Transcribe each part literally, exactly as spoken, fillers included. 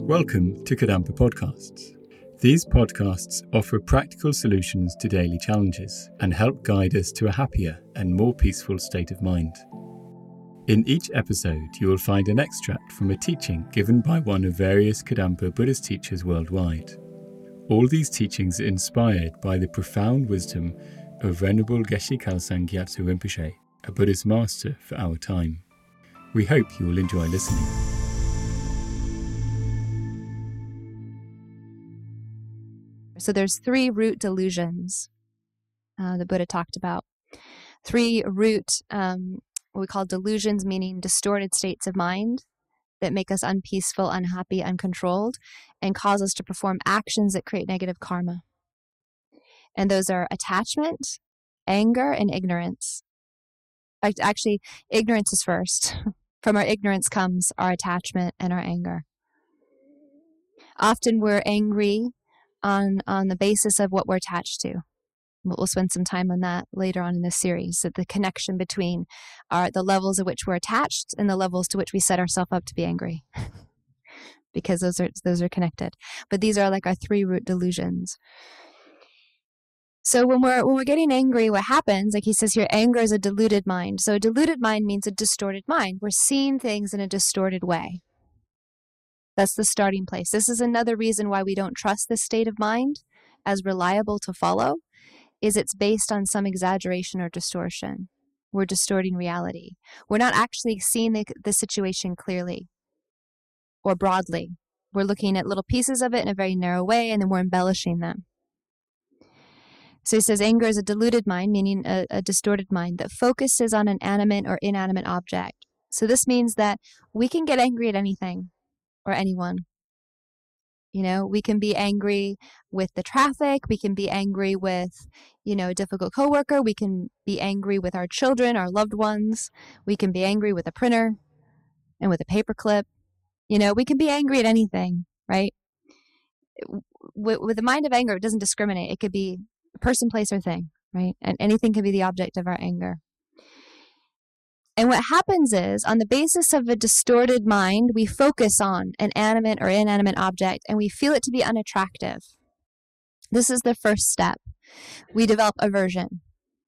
Welcome to Kadampa Podcasts. These podcasts offer practical solutions to daily challenges and help guide us to a happier and more peaceful state of mind. In each episode, you will find an extract from a teaching given by one of various Kadampa Buddhist teachers worldwide. All these teachings are inspired by the profound wisdom of Venerable Geshe Khalsang Gyatso Rinpoche, a Buddhist master for our time. We hope you will enjoy listening. So there's three root delusions uh, the Buddha talked about. Three root, um, what we call delusions, meaning distorted states of mind that make us unpeaceful, unhappy, uncontrolled, and cause us to perform actions that create negative karma. And those are attachment, anger, and ignorance. Actually, ignorance is first. From our ignorance comes our attachment and our anger. Often we're angry on on the basis of what we're attached to. We'll spend some time on that later on in this series, that the connection between our, the levels at which we're attached and the levels to which we set ourselves up to be angry. Because those are those are connected. But these are like our three root delusions. So when we're when we're getting angry, what happens, like he says here, anger is a deluded mind. So a deluded mind means a distorted mind. We're seeing things in a distorted way. That's the starting place. This is another reason why we don't trust this state of mind as reliable to follow, is it's based on some exaggeration or distortion. We're distorting reality. We're not actually seeing the, the situation clearly or broadly. We're looking at little pieces of it in a very narrow way, and then we're embellishing them. So he says anger is a deluded mind, meaning a, a distorted mind that focuses on an animate or inanimate object. So this means that we can get angry at anything or anyone. You know, we can be angry with the traffic. We can be angry with, you know, a difficult coworker. We can be angry with our children, our loved ones. We can be angry with a printer and with a paperclip. You know, we can be angry at anything, right? With, with the mind of anger, it doesn't discriminate. It could be a person, place, or thing, right? And anything can be the object of our anger. And what happens is, on the basis of a distorted mind, we focus on an animate or inanimate object, and we feel it to be unattractive. This is the first step. We develop aversion.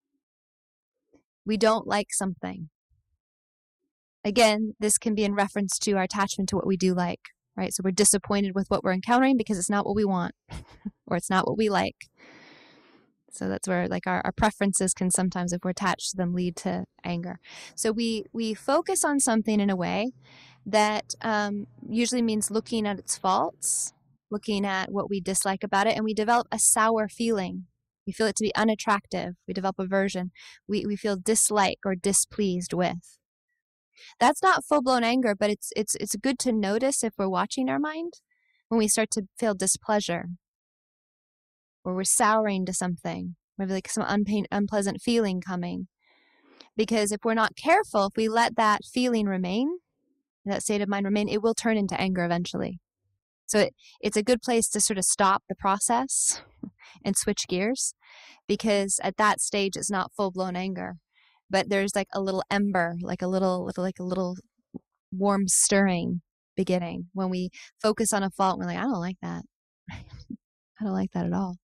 We don't like something. Again, this can be in reference to our attachment to what we do like, right? So we're disappointed with what we're encountering because it's not what we want, or it's not what we like. So that's where like our, our preferences can sometimes, if we're attached to them, lead to anger. So we, we focus on something in a way that um, usually means looking at its faults, looking at what we dislike about it, and we develop a sour feeling. We feel it to be unattractive. We develop aversion. We, we feel dislike or displeased with. That's not full-blown anger, but it's it's it's good to notice if we're watching our mind when we start to feel displeasure, or we're souring to something, maybe like some unpain, unpleasant feeling coming. Because if we're not careful, if we let that feeling remain, that state of mind remain, it will turn into anger eventually. So it, it's a good place to sort of stop the process and switch gears, because at that stage it's not full-blown anger, but there's like a little ember, like a little, like a little warm stirring beginning when we focus on a fault. We're like, I don't like that. I don't like that at all.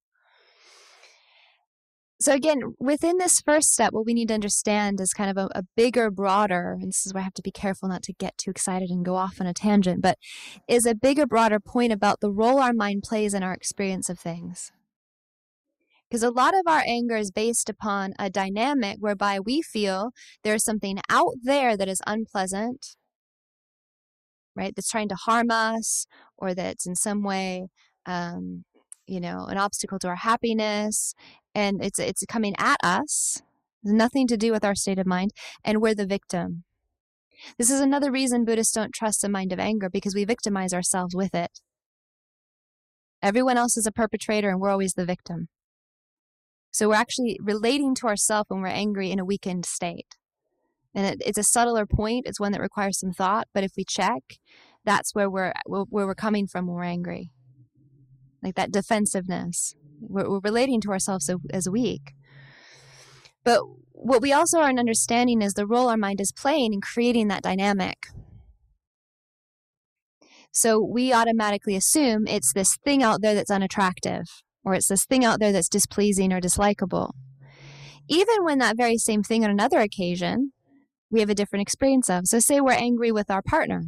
So again, within this first step, what we need to understand is kind of a, a bigger, broader, and this is where I have to be careful not to get too excited and go off on a tangent, but is a bigger, broader point about the role our mind plays in our experience of things. Because a lot of our anger is based upon a dynamic whereby we feel there's something out there that is unpleasant, right, that's trying to harm us, or that's in some way um, you know, an obstacle to our happiness, and it's it's coming at us. It has nothing to do with our state of mind, and we're the victim. This is another reason Buddhists don't trust the mind of anger, because we victimize ourselves with it. Everyone else is a perpetrator, and we're always the victim. So we're actually relating to ourselves when we're angry in a weakened state. And it, it's a subtler point. It's one that requires some thought, but if we check, that's where we're where we're coming from when we're angry. Like that defensiveness. We're, we're relating to ourselves as, as weak. But what we also aren't understanding is the role our mind is playing in creating that dynamic. So we automatically assume it's this thing out there that's unattractive, or it's this thing out there that's displeasing or dislikable. Even when that very same thing on another occasion, we have a different experience of. So say we're angry with our partner.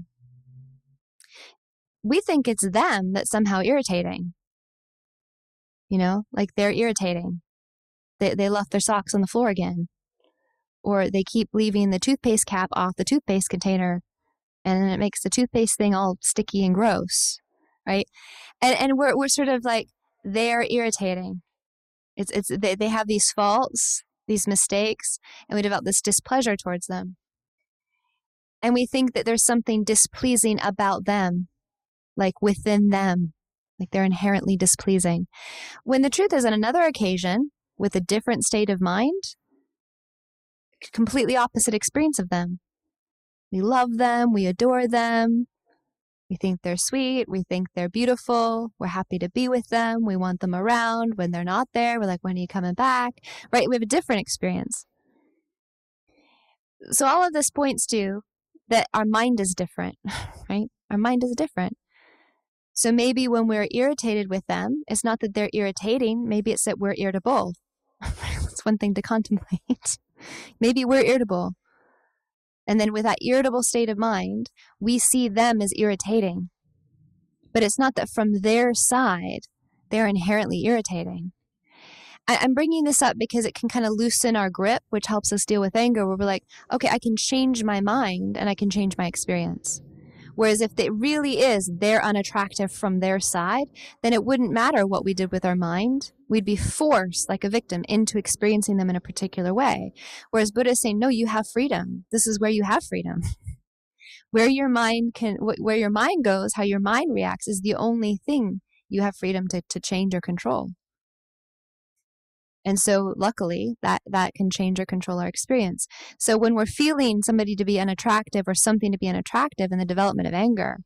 We think it's them that's somehow irritating. You know, like they're irritating. They, they left their socks on the floor again. Or they keep leaving the toothpaste cap off the toothpaste container, and then it makes the toothpaste thing all sticky and gross, right? And and we're we're sort of like, they're irritating. It's it's they, they have these faults, these mistakes, and we develop this displeasure towards them. And we think that there's something displeasing about them, like within them, like they're inherently displeasing. When the truth is, on another occasion, with a different state of mind, completely opposite experience of them. We love them, we adore them, we think they're sweet, we think they're beautiful, we're happy to be with them, we want them around. When they're not there, we're like, when are you coming back? Right? We have a different experience. So all of this points to that our mind is different, right? Our mind is different. So maybe when we're irritated with them, it's not that they're irritating, maybe it's that we're irritable. That's one thing to contemplate. Maybe we're irritable. And then with that irritable state of mind, we see them as irritating. But it's not that from their side, they're inherently irritating. I'm bringing this up because it can kind of loosen our grip, which helps us deal with anger, where we're like, okay, I can change my mind and I can change my experience. Whereas if it really is they're unattractive from their side, then it wouldn't matter what we did with our mind. We'd be forced, like a victim, into experiencing them in a particular way. Whereas Buddha is saying, no, you have freedom. This is where you have freedom. Where your mind can, where your mind goes, how your mind reacts is the only thing you have freedom to, to change or control. And so luckily that, that can change or control our experience. So when we're feeling somebody to be unattractive or something to be unattractive in the development of anger,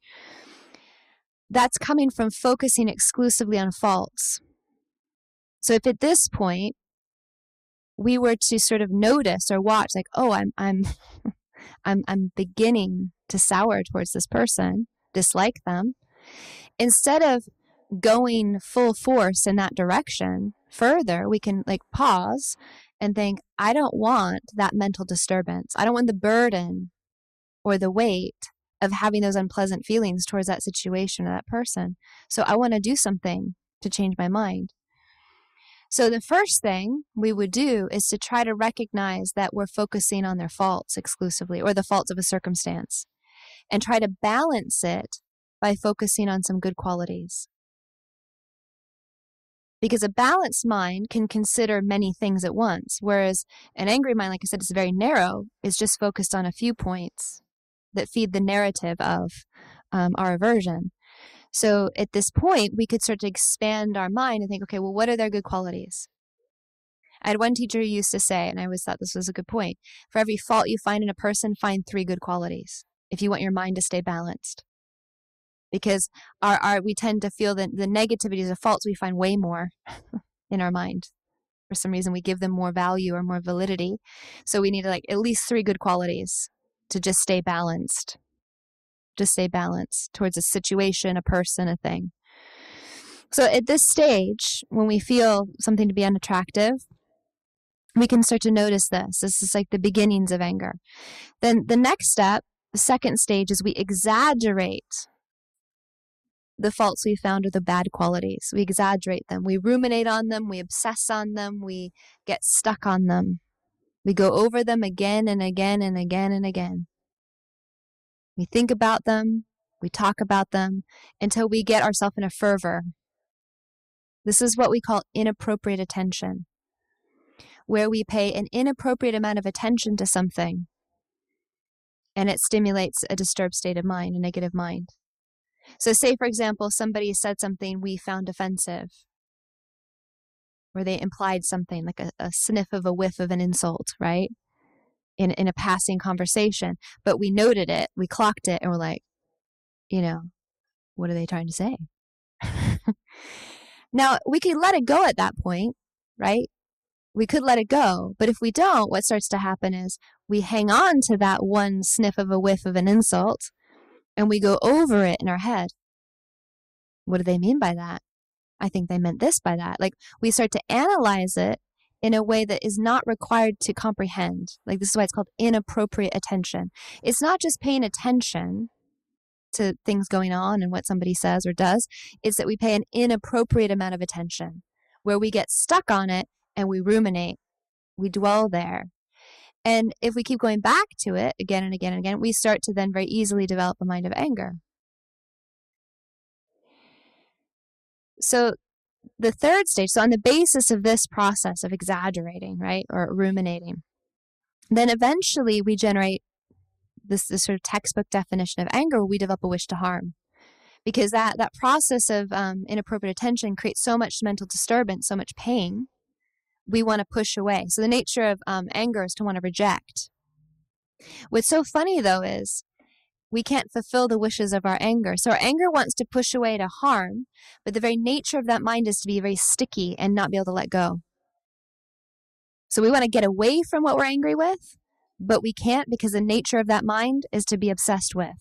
that's coming from focusing exclusively on faults. So if at this point we were to sort of notice or watch, like, oh, I'm I'm I'm I'm beginning to sour towards this person, dislike them, instead of going full force in that direction further, we can like pause and think, I don't want that mental disturbance. I don't want the burden or the weight of having those unpleasant feelings towards that situation or that person. So I want to do something to change my mind. So the first thing we would do is to try to recognize that we're focusing on their faults exclusively, or the faults of a circumstance, and try to balance it by focusing on some good qualities. Because a balanced mind can consider many things at once, whereas an angry mind, like I said, is very narrow, is just focused on a few points that feed the narrative of um, our aversion. So at this point, we could start to expand our mind and think, okay, well, what are their good qualities? I had one teacher who used to say, and I always thought this was a good point, for every fault you find in a person, find three good qualities if you want your mind to stay balanced. Because our, our we tend to feel that the negativities or faults we find way more in our mind. For some reason, we give them more value or more validity. So we need like at least three good qualities to just stay balanced. Just stay balanced towards a situation, a person, a thing. So at this stage, when we feel something to be unattractive, we can start to notice this. This is like the beginnings of anger. Then the next step, the second stage, is we exaggerate the faults we found are the bad qualities. We exaggerate them. We ruminate on them. We obsess on them. We get stuck on them. We go over them again and again and again and again. We think about them. We talk about them until we get ourselves in a fervor. This is what we call inappropriate attention, where we pay an inappropriate amount of attention to something, and it stimulates a disturbed state of mind, a negative mind. So say, for example, somebody said something we found offensive, where they implied something like a, a sniff of a whiff of an insult, right? In, in a passing conversation, but we noted it, we clocked it, and we're like, you know, what are they trying to say? Now, we could let it go at that point, right? We could let it go, but if we don't, what starts to happen is we hang on to that one sniff of a whiff of an insult, and we go over it in our head. What do they mean by that? I think they meant this by that. Like, we start to analyze it in a way that is not required to comprehend. Like, this is why it's called inappropriate attention. It's not just paying attention to things going on and what somebody says or does. It's that we pay an inappropriate amount of attention, where we get stuck on it and we ruminate. We dwell there. And if we keep going back to it again and again and again, we start to then very easily develop a mind of anger. So the third stage, so on the basis of this process of exaggerating, right, or ruminating, then eventually we generate this, this sort of textbook definition of anger. We develop a wish to harm, because that, that process of um, inappropriate attention creates so much mental disturbance, so much pain, we want to push away. So the nature of um, anger is to want to reject. What's so funny, though, is we can't fulfill the wishes of our anger. So our anger wants to push away to harm, but the very nature of that mind is to be very sticky and not be able to let go. So we want to get away from what we're angry with, but we can't, because the nature of that mind is to be obsessed with.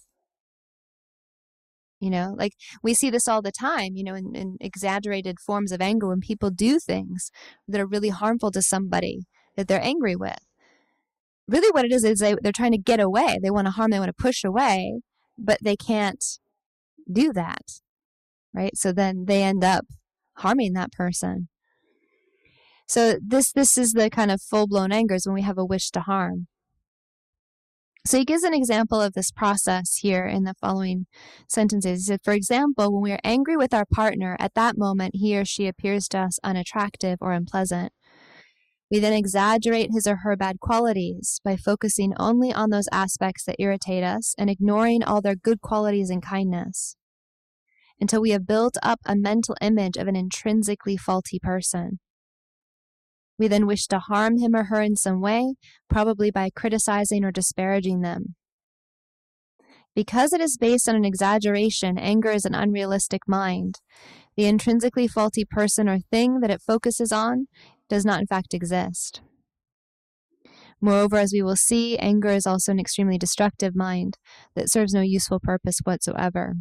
You know, like we see this all the time, you know, in, in exaggerated forms of anger, when people do things that are really harmful to somebody that they're angry with. Really what it is, is they, they're trying to get away. They want to harm, they want to push away, but they can't do that, right? So then they end up harming that person. So this this is the kind of full-blown anger, is when we have a wish to harm. So he gives an example of this process here in the following sentences. He said, for example, when we are angry with our partner, at that moment he or she appears to us unattractive or unpleasant. We then exaggerate his or her bad qualities by focusing only on those aspects that irritate us and ignoring all their good qualities and kindness, until we have built up a mental image of an intrinsically faulty person. We then wish to harm him or her in some way, probably by criticizing or disparaging them. Because it is based on an exaggeration, anger is an unrealistic mind. The intrinsically faulty person or thing that it focuses on does not in fact exist. Moreover, as we will see, anger is also an extremely destructive mind that serves no useful purpose whatsoever.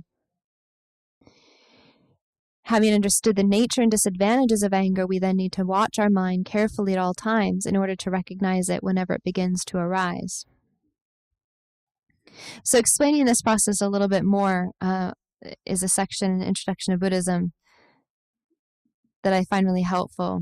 Having understood the nature and disadvantages of anger, we then need to watch our mind carefully at all times in order to recognize it whenever it begins to arise. So explaining this process a little bit more uh, is a section in Introduction to Buddhism that I find really helpful.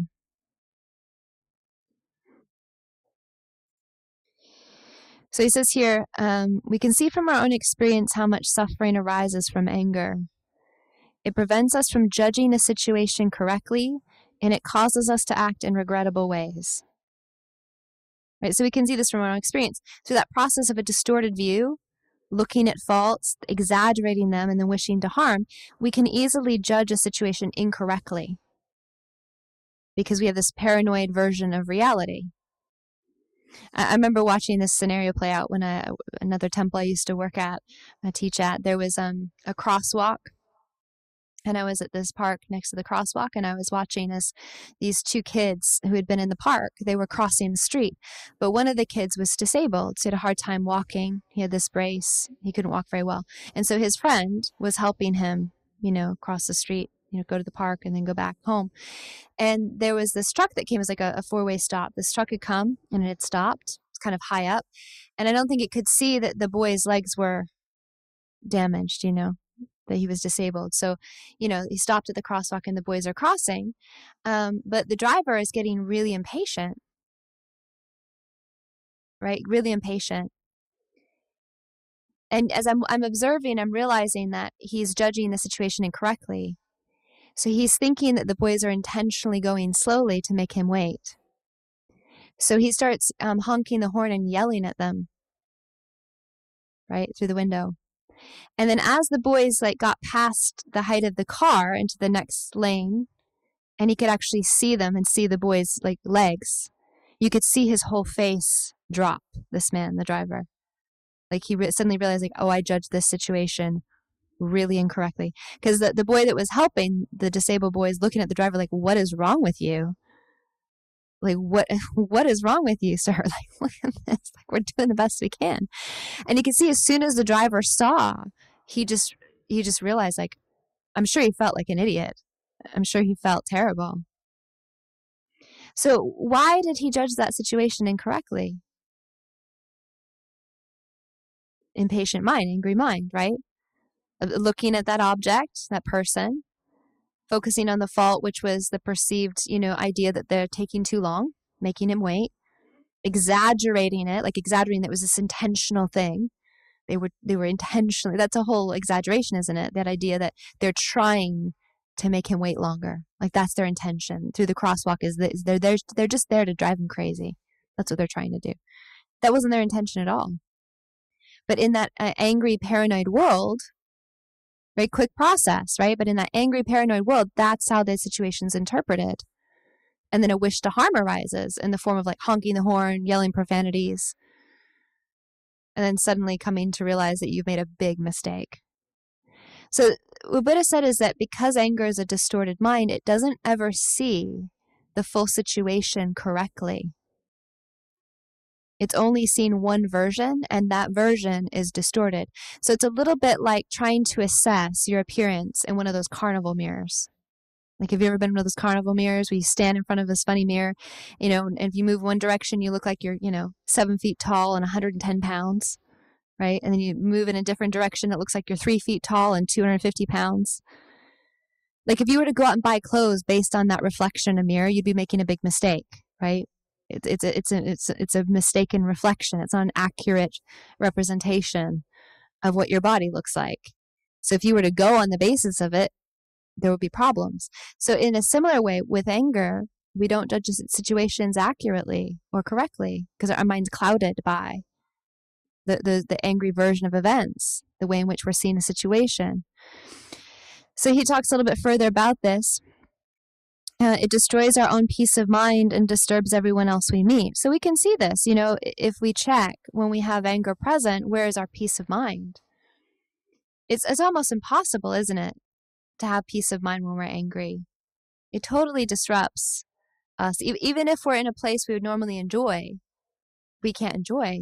So he says here, um, we can see from our own experience how much suffering arises from anger. It prevents us from judging a situation correctly, and it causes us to act in regrettable ways. Right? So we can see this from our own experience. Through that process of a distorted view, looking at faults, exaggerating them, and then wishing to harm, we can easily judge a situation incorrectly, because we have this paranoid version of reality. I remember watching this scenario play out when I, another temple I used to work at, I teach at, there was um, a crosswalk, and I was at this park next to the crosswalk, and I was watching as these two kids who had been in the park, they were crossing the street, but one of the kids was disabled, so he had a hard time walking. He had this brace, he couldn't walk very well, and so his friend was helping him, you know, cross the street, you know, go to the park and then go back home. And there was this truck that came, it was like a, a four-way stop. This truck had come and it had stopped. It's kind of high up. And I don't think it could see that the boy's legs were damaged, you know, that he was disabled. So, you know, he stopped at the crosswalk and the boys are crossing. Um, but the driver is getting really impatient, right? Really impatient. And as I'm, I'm observing, I'm realizing that he's judging the situation incorrectly. So he's thinking that the boys are intentionally going slowly to make him wait. So he starts um, honking the horn and yelling at them, right, through the window. And then as the boys like got past the height of the car into the next lane, and he could actually see them and see the boys' like legs, you could see his whole face drop, this man, the driver. Like he re- suddenly realized, like, oh, I judged this situation really incorrectly. Because the, the boy that was helping the disabled boy is looking at the driver like, what is wrong with you? Like, what what is wrong with you, sir? Like, look at this. Like, we're doing the best we can. And you can see as soon as the driver saw he just, he just realized, like, I'm sure he felt like an idiot. I'm sure he felt terrible. So why did he judge that situation incorrectly? Impatient mind, angry mind, right? Looking at that object, that person, focusing on the fault, which was the perceived, you know, idea that they're taking too long, making him wait, exaggerating it, like exaggerating that it was this intentional thing. They were, they were intentionally, that's a whole exaggeration, isn't it? That idea that they're trying to make him wait longer. Like that's their intention through the crosswalk, is that they're there, they're just there to drive him crazy. That's what they're trying to do. That wasn't their intention at all. But in that uh, angry, paranoid world, very quick process, right? But in that angry, paranoid world, that's how the situation's interpreted. And then a wish to harm arises in the form of like honking the horn, yelling profanities, and then suddenly coming to realize that you've made a big mistake. So what Buddha said is that because anger is a distorted mind, it doesn't ever see the full situation correctly. It's only seen one version, and that version is distorted. So it's a little bit like trying to assess your appearance in one of those carnival mirrors. Like, have you ever been in one of those carnival mirrors where you stand in front of this funny mirror, you know, and if you move one direction, you look like you're, you know, seven feet tall and one hundred ten pounds, right? And then you move in a different direction, it looks like you're three feet tall and two hundred fifty pounds. Like, if you were to go out and buy clothes based on that reflection in a mirror, you'd be making a big mistake, right? It's it's a, it's a, it's a, it's a mistaken reflection. It's not an accurate representation of what your body looks like. So if you were to go on the basis of it, there would be problems. So in a similar way with anger, we don't judge situations accurately or correctly because our mind's clouded by the, the, the angry version of events, the way in which we're seeing a situation. So he talks a little bit further about this. Uh, it destroys our own peace of mind and disturbs everyone else we meet. So we can see this, you know, if we check when we have anger present, where is our peace of mind? It's, it's almost impossible, isn't it, to have peace of mind when we're angry. It totally disrupts us. E- even if we're in a place we would normally enjoy, we can't enjoy.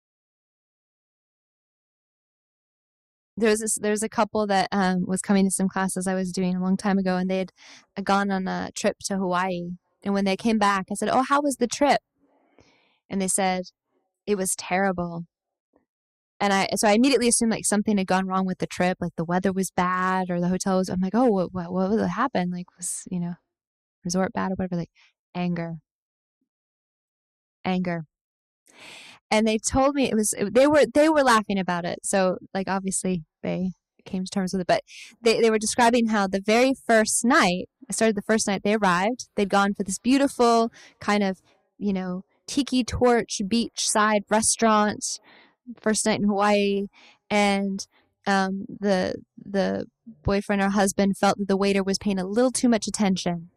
There's this, there's a couple that um, was coming to some classes I was doing a long time ago, and they had gone on a trip to Hawaii. And when they came back, I said, "Oh, how was the trip?" And they said, "It was terrible." And I, so I immediately assumed like something had gone wrong with the trip, like the weather was bad or the hotel was. I'm like, "Oh, what, what, what happened? Like, was you know, resort bad or whatever?" Like, anger, anger. And they told me it was. They were they were laughing about it. So like obviously they came to terms with it, but they, they were describing how the very first night, I started the first night they arrived, they'd gone for this beautiful kind of, you know, tiki torch beachside restaurant, first night in Hawaii, and um, the the boyfriend or husband felt that the waiter was paying a little too much attention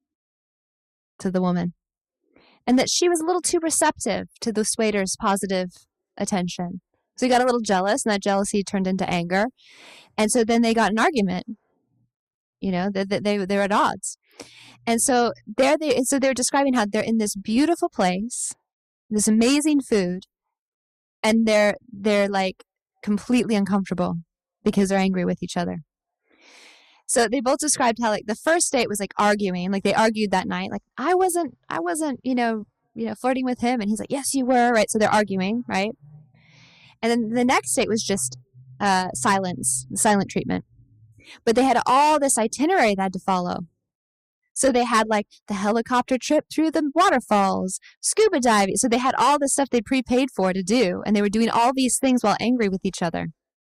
to the woman, and that she was a little too receptive to the waiter's positive attention. So he got a little jealous, and that jealousy turned into anger. And so then they got an argument. You know, they they they were at odds. And so there they so they're describing how they're in this beautiful place, this amazing food, and they're they're like completely uncomfortable because they're angry with each other. So they both described how like the first date was like arguing, like they argued that night, like I wasn't I wasn't, you know, you know, flirting with him, and he's like, "Yes, you were," right? So they're arguing, right? And then the next date was just uh, silence, silent treatment. But they had all this itinerary they had to follow. So they had like the helicopter trip through the waterfalls, scuba diving. So they had all the stuff they prepaid for to do. And they were doing all these things while angry with each other,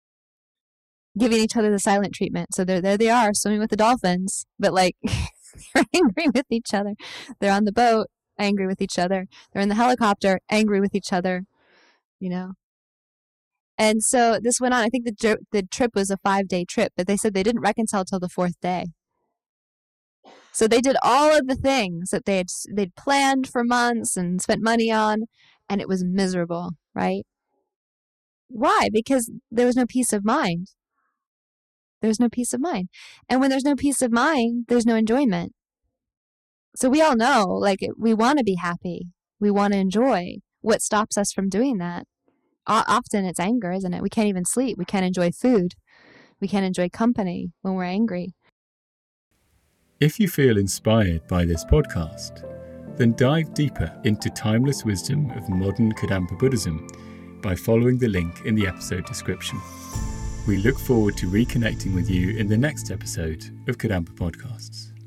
giving each other the silent treatment. So there, there they are swimming with the dolphins, but like they're angry with each other. They're on the boat, angry with each other. They're in the helicopter, angry with each other, you know. And so this went on. I think the the trip was a five-day trip, but they said they didn't reconcile till the fourth day. So they did all of the things that they had they'd planned for months and spent money on, and it was miserable, right? Why? Because there was no peace of mind. There's no peace of mind. And when there's no peace of mind, there's no enjoyment. So we all know, like, we want to be happy. We want to enjoy. What stops us from doing that? Often it's anger, isn't it? We can't even sleep. We can't enjoy food. We can't enjoy company when we're angry. If you feel inspired by this podcast, then dive deeper into timeless wisdom of modern Kadampa Buddhism by following the link in the episode description. We look forward to reconnecting with you in the next episode of Kadampa Podcasts.